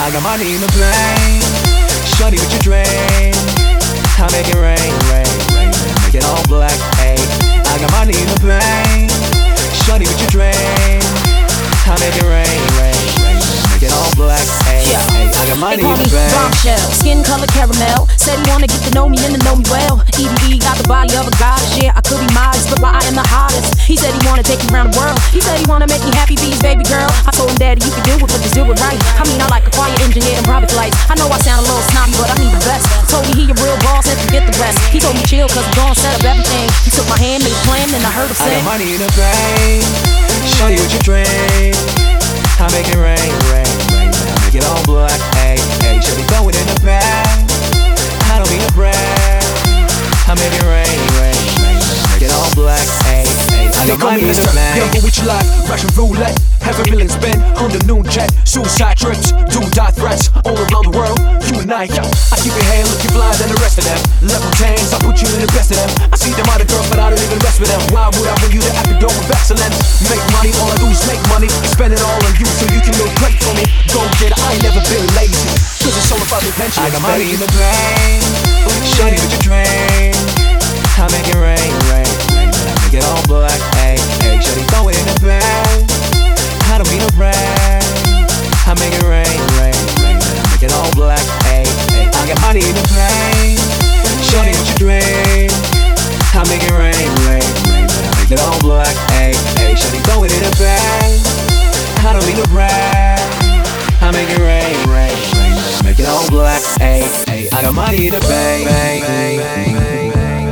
I got money in the bank. Shorty with your drink, I make it rain, rain, rain. Make it all black, hey. I got money in the bank. Shorty with your drink, I make it rain, rain, rain. Make it all black, hey, yeah. Hey. I got money in the bank. Bombshell, skin color caramel. Said he wanna get to know me and to know me well. EDE got the body of a goddess. Yeah, I could be modest, but why I am the hottest? He said he wanna take me around the world. He said he wanna make me happy, be his baby girl. I told him, Daddy, you can do it, but just do it right. I mean, I like a quiet engineer and private flights. I know I sound a little snobby, but I mean the best. Told me he a real boss and forget the rest. He told me chill, cause we gon' set up everything. He took my hand, made a plan, and I heard him say, I got money in the bank. Shorty with your drink, I make it rain, rain, rain. I make it all black, hey, hey. Shorty throw it in the bag. I don't mean to brag. I make it rain, rain, rain. Make it all black, hey, hey. I got money in the bank. Young, go with your life, Russian roulette. Have a million spent on the noon jet. Suicide trips, do-die threats all around the world. You and I, yo, I keep your hair looking fly than the rest of them. Level 10s, I put you in the best of them. I see them other girls, but I don't even mess with them. Why would I bring you the epitome of excellence? Make money, all I do is make money. Spend it all on you so you can look great for me. Go get it, I ain't never been lazy. Cause it's all about the pension. I got money in the bank. Shorty with your drink, I make it rain, rain, rain. I make it all black, hey, hey. Shorty throw it in the bag. I don't mean to brag. I make it rain, rain, rain. I make it all black, hey, hey. I got money in the bank. Shorty with your drink, I make it rain, rain, rain. I make it all black, hey, hey. Shorty throw it in the bag. I don't mean to brag. I make it rain, rain, rain. I make it all black, hey, hey. I got money in the bank, bang, bang, bang, bang.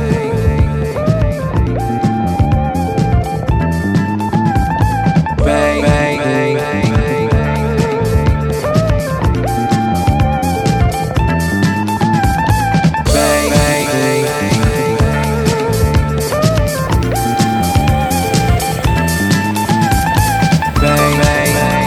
Bang, bang, bang, bang, bang, bang, bang, bang, bang, bang, bang, bang, bang.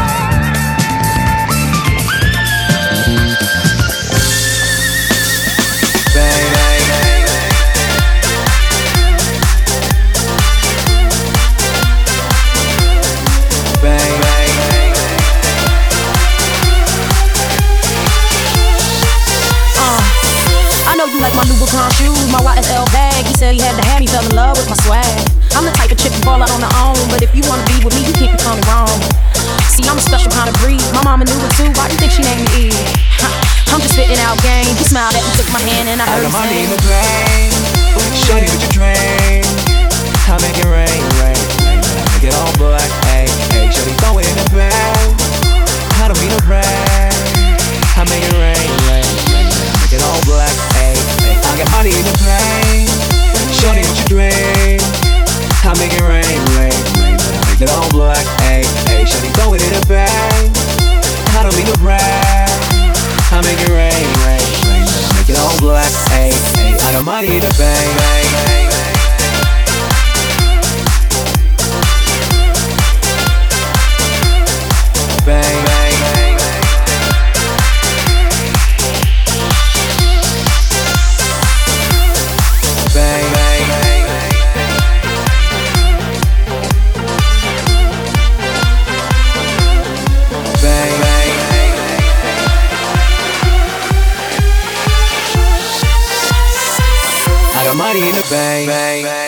My Louboutin shoes, my YSL bag. He said he had to have me, fell in love with my swag. I'm the type of chick to ball out on her own, but if you wanna be with me, you can't be coming wrong. See, I'm a special kind of breed. My mama knew it too. Why do you think she named me Eve? I'm just spitting out game. He smiled at me, took my hand, and I heard him say, I got money in the bank. Shorty with your drink, I make it rain, rain, rain. I make it all black, hey, hey. Shorty throw it in the bag. I don't mean to brag. I make it rain, rain, rain. I make it all black, hey, hey. I got money in the bank. Shorty with your drink, I make it rain, rain, rain. I make it all black, hey, hey. Shorty throw it in the bag. I don't mean to brag. I make it rain, rain, rain. I make it all black, hey, hey. I got money in the bank, bang, bang, bang. Bang, bang, bang, bang. Bang, bang, bang, bang. Bang, bang, bang, bang. I got money in the bank, bang, bang.